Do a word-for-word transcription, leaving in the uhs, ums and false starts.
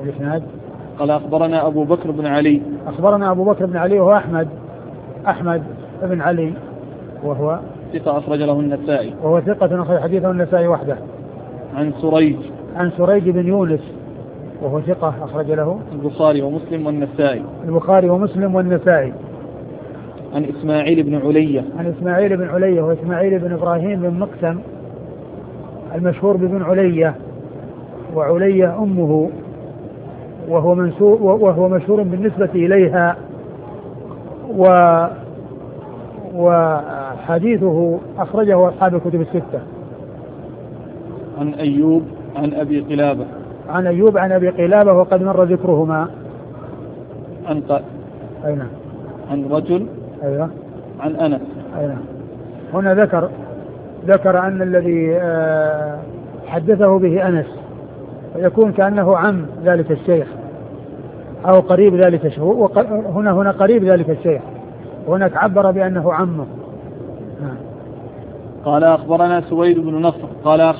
الإسناد. قال أخبرنا أبو بكر بن علي. أخبرنا أبو بكر بن علي وهو أحمد أحمد بن علي وهو ثقة أخرج له النسائي. وهو ثقة أخرج حديثه النسائي وحده. عن سريج. عن سريج بن يونس وهو ثقة أخرج له البخاري ومسلم والنسائي. البخاري ومسلم والنسائي. عن إسماعيل بن علية. عن إسماعيل بن علية وهو إسماعيل بن إبراهيم بن مقسم المشهور بن علية، وعلية أمه، وهو منسوب وهو مشهور بالنسبة إليها، و وحديثه أخرجه أصحاب الكتب الستة. عن أيوب عن أبي قلابة. عن أيوب عن أبي قلابة وقد مر ذكرهما. عن ق... أين عن رجل. أيوة. عن أنس. أين هنا ذكر ذكر أن الذي حدثه به أنس، ويكون كأنه عم ذلك الشيخ أو قريب ذلك الشيخ. هنا هنا قريب ذلك الشيخ، وهناك عبر بأنه عمه. قال أخبرنا سويد بن نصر قال